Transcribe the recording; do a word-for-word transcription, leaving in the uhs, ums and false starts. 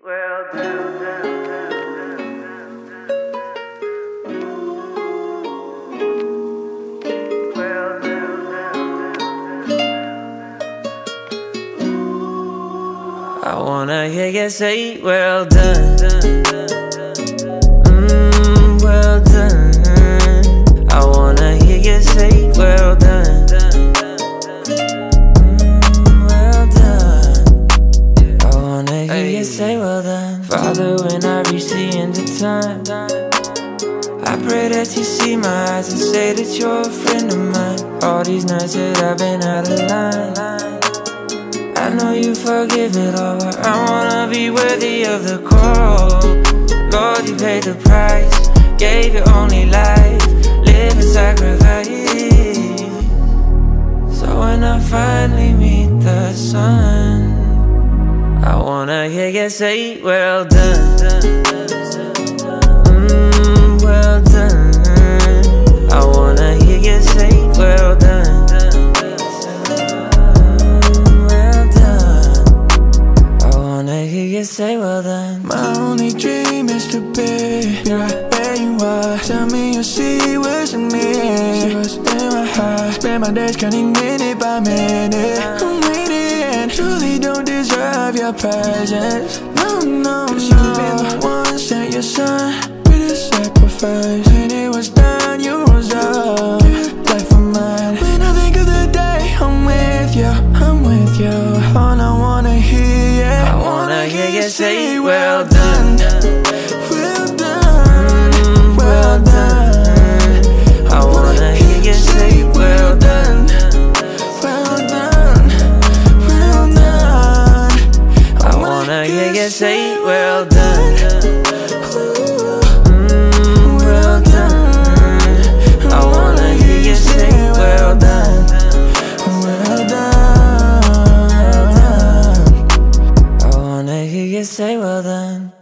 well done. Well done. I wanna hear you say, well done. Mmm, well done. I wanna hear you say, well done. Mmm, well done. I wanna hear you say, well done. Father, when I reach the end of time, I pray that you see my eyes and say that you're a friend of mine. All these nights that I've been out of line, I know you forgive it all, but I wanna be worthy of the call. Lord, you paid the price, gave your only life, live in sacrifice. So when I finally meet the sun, I wanna hear you say, well done. Mmm, well done. I wanna hear you say, well done. You say well done. My only dream is to be right where you are. Tell me you'll see what's in me, see what's in my heart. Spend my days counting minute by minute. I'm waiting, truly don't deserve your presence. No, no, no. You've been the one, sent your son with a sacrifice. When it was done, you rose up, life of mine. When I think of the day, I'm with you, I'm with you. All I wanna hear, yeah, I wanna hear you say, well done. Well done, mm, well done. I wanna hear you say, well done. well done, well done. I wanna hear you say, well done. Mm, well done. I wanna hear you say, well done. Well done. I wanna hear you say, well done.